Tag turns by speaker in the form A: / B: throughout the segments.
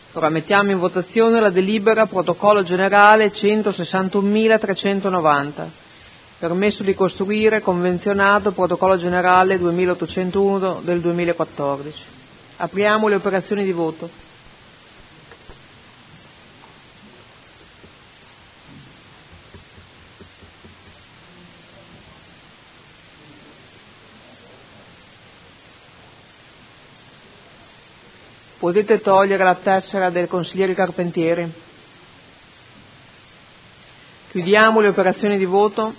A: Ora mettiamo in votazione la delibera protocollo generale 161.390. Permesso di costruire convenzionato protocollo generale 2801 del 2014. Apriamo le operazioni di voto. Potete togliere la tessera del consigliere Carpentieri. Chiudiamo le operazioni di voto.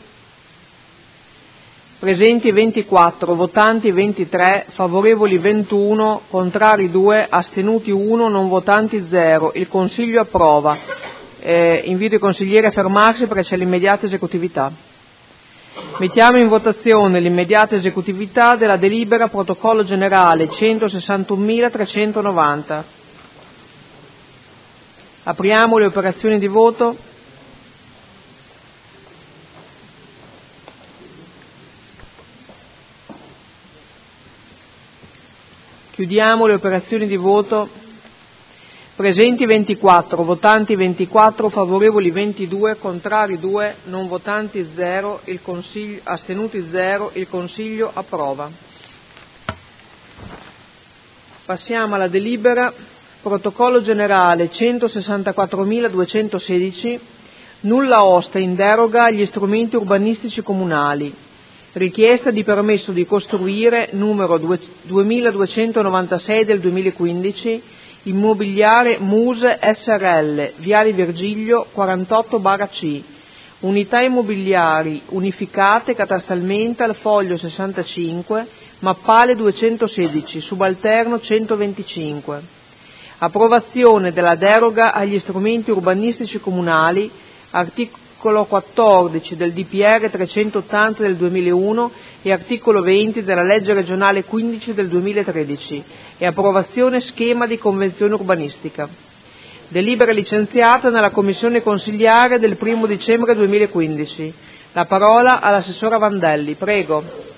A: Presenti 24, votanti 23, favorevoli 21, contrari 2, astenuti 1, non votanti 0. Il Consiglio approva. Invito i consiglieri a fermarsi perché c'è l'immediata esecutività. Mettiamo in votazione l'immediata esecutività della delibera protocollo generale 161.390. Apriamo le operazioni di voto. Chiudiamo le operazioni di voto. Presenti 24, votanti 24, favorevoli 22, contrari 2, non votanti 0, astenuti 0, il Consiglio approva. Passiamo alla delibera protocollo generale 164.216, nulla osta in deroga agli strumenti urbanistici comunali, richiesta di permesso di costruire numero 2296 del 2015, Immobiliare Muse Srl, Viale Virgilio 48/C, unità immobiliari unificate catastralmente al foglio 65, mappale 216, subalterno 125. Approvazione della deroga agli strumenti urbanistici comunali, articolo 14 del DPR 380 del 2001 e articolo 20 della legge regionale 15 del 2013 e approvazione schema di convenzione urbanistica. Delibera licenziata nella commissione consiliare del 1 dicembre 2015. La parola all'assessora Vandelli, prego.